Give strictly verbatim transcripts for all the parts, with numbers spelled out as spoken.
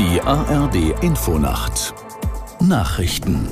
Die A R D-Infonacht Nachrichten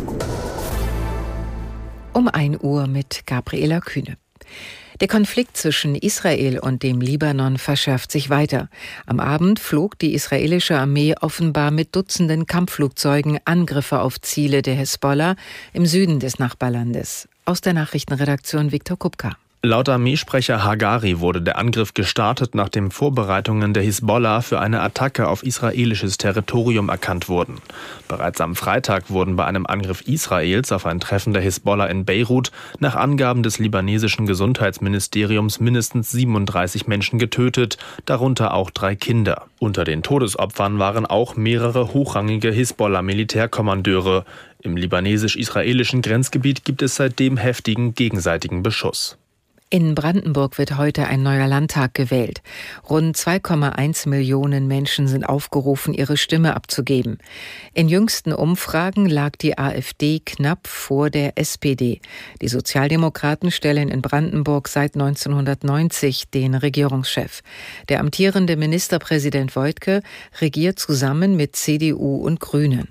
Um ein Uhr mit Gabriela Kühne. Der Konflikt zwischen Israel und dem Libanon verschärft sich weiter. Am Abend flog die israelische Armee offenbar mit Dutzenden Kampfflugzeugen Angriffe auf Ziele der Hisbollah im Süden des Nachbarlandes. Aus der Nachrichtenredaktion Viktor Kupka. Laut Armeesprecher Hagari wurde der Angriff gestartet, nachdem Vorbereitungen der Hisbollah für eine Attacke auf israelisches Territorium erkannt wurden. Bereits am Freitag wurden bei einem Angriff Israels auf ein Treffen der Hisbollah in Beirut nach Angaben des libanesischen Gesundheitsministeriums mindestens siebenunddreißig Menschen getötet, darunter auch drei Kinder. Unter den Todesopfern waren auch mehrere hochrangige Hisbollah-Militärkommandeure. Im libanesisch-israelischen Grenzgebiet gibt es seitdem heftigen gegenseitigen Beschuss. In Brandenburg wird heute ein neuer Landtag gewählt. Rund zwei Komma eins Millionen Menschen sind aufgerufen, ihre Stimme abzugeben. In jüngsten Umfragen lag die AfD knapp vor der S P D. Die Sozialdemokraten stellen in Brandenburg seit neunzehnhundertneunzig den Regierungschef. Der amtierende Ministerpräsident Woidke regiert zusammen mit C D U und Grünen.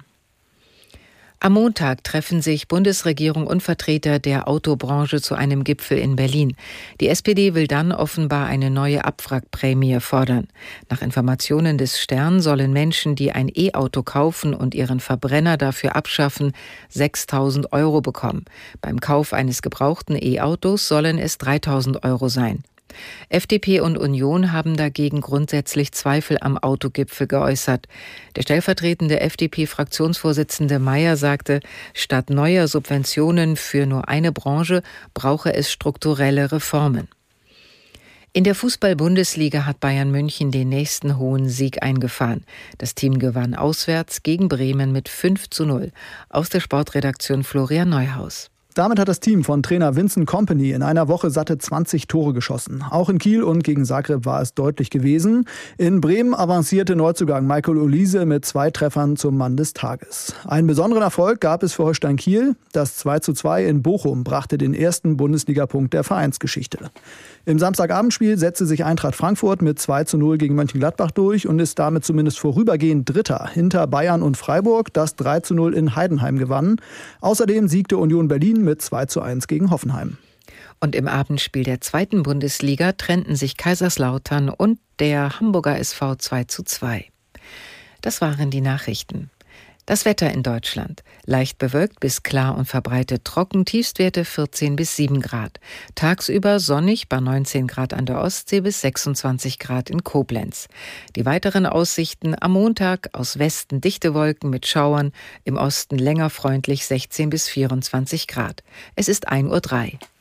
Am Montag treffen sich Bundesregierung und Vertreter der Autobranche zu einem Gipfel in Berlin. Die S P D will dann offenbar eine neue Abwrackprämie fordern. Nach Informationen des Stern sollen Menschen, die ein E-Auto kaufen und ihren Verbrenner dafür abschaffen, sechstausend Euro bekommen. Beim Kauf eines gebrauchten E-Autos sollen es dreitausend Euro sein. F D P und Union haben dagegen grundsätzlich Zweifel am Autogipfel geäußert. Der stellvertretende F D P-Fraktionsvorsitzende Mayer sagte, statt neuer Subventionen für nur eine Branche brauche es strukturelle Reformen. In der Fußball-Bundesliga hat Bayern München den nächsten hohen Sieg eingefahren. Das Team gewann auswärts gegen Bremen mit fünf zu null. Aus der Sportredaktion Florian Neuhaus. Damit hat das Team von Trainer Vincent Kompany in einer Woche satte zwanzig Tore geschossen. Auch in Kiel und gegen Zagreb war es deutlich gewesen. In Bremen avancierte Neuzugang Michael Olise mit zwei Treffern zum Mann des Tages. Einen besonderen Erfolg gab es für Holstein Kiel. Das zwei zu zwei in Bochum brachte den ersten Bundesligapunkt der Vereinsgeschichte. Im Samstagabendspiel setzte sich Eintracht Frankfurt mit zwei zu null gegen Mönchengladbach durch und ist damit zumindest vorübergehend Dritter hinter Bayern und Freiburg, das drei zu null in Heidenheim gewann. Außerdem siegte Union Berlin mit zwei zu eins gegen Hoffenheim. Und im Abendspiel der zweiten Bundesliga trennten sich Kaiserslautern und der Hamburger S V zwei zu zwei. Das waren die Nachrichten. Das Wetter in Deutschland. Leicht bewölkt bis klar und verbreitet trocken, Tiefstwerte vierzehn bis sieben Grad. Tagsüber sonnig bei neunzehn Grad an der Ostsee bis sechsundzwanzig Grad in Koblenz. Die weiteren Aussichten am Montag: aus Westen dichte Wolken mit Schauern, im Osten länger freundlich sechzehn bis vierundzwanzig Grad. Es ist ein Uhr drei.